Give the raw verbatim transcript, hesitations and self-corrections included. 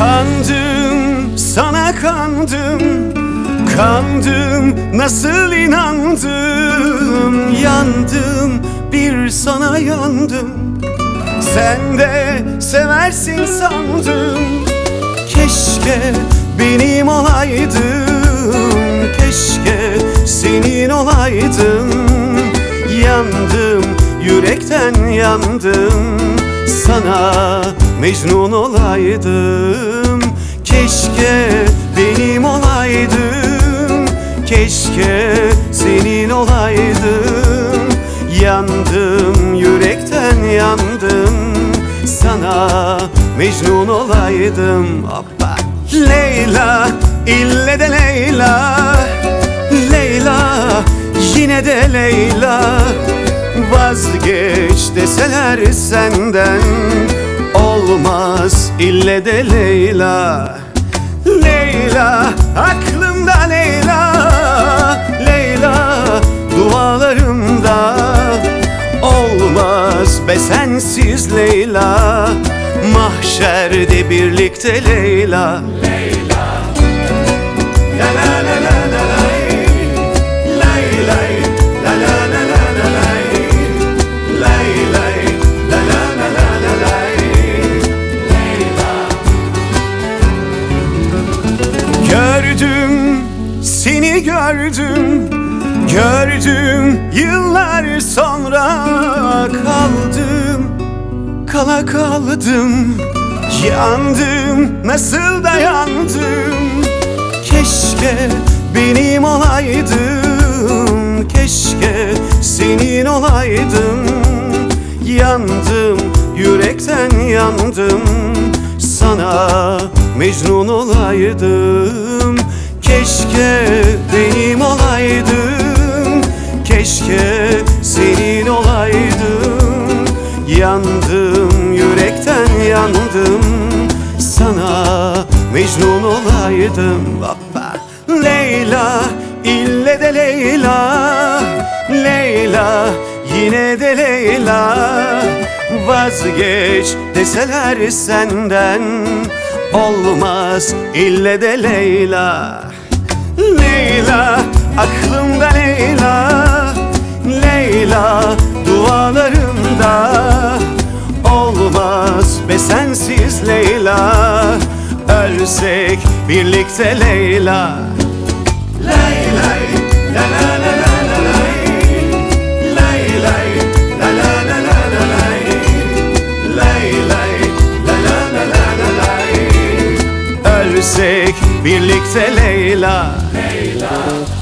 Kandım, sana kandım, kandım, nasıl inandım. Yandım, bir sana yandım, sen de seversin sandım. Keşke benim olaydım, keşke senin olaydım. Yandım, yürekten yandım, sana Mecnun olaydım. Keşke benim olaydım, keşke senin olaydım. Yandım, yürekten yandım, sana Mecnun olaydım. Hoppa. Leyla, ille de Leyla, Leyla, yine de Leyla. Vazgeç deseler senden, olmaz ille de Leyla. Leyla, aklımda Leyla, Leyla, dualarımda. Olmaz be sensiz Leyla, mahşerde birlikte Leyla. Leyla, la la la la la la, lay lay, la la la la la lay, lay lay, la la la la la lay, Leyla. Gördüm, seni gördüm, gördüm yıllar sonra. Kaldım, kala kaldım, yandım, nasıl dayandım. Keşke benim olaydım, keşke senin olaydım. Yandım, yürekten yandım, sana Mecnun olaydım. Keşke benim olaydım, keşke senin olaydım. Yandım, yürekten yandım, sana Mecnun olaydım. Hoppa. Leyla, ille de Leyla, Leyla, yine de Leyla. Vazgeç deseler senden, olmaz ille de Leyla. Leyla, aklımda Leyla, Leyla, dualarımda. Olmaz be sensiz Leyla, ölsek birlikte Leyla. Lay lay, la la la la la lay, lay lay, la la la la la lay, lay lay, la la la la la lay. Ölsek birlikte Leyla. Leyla.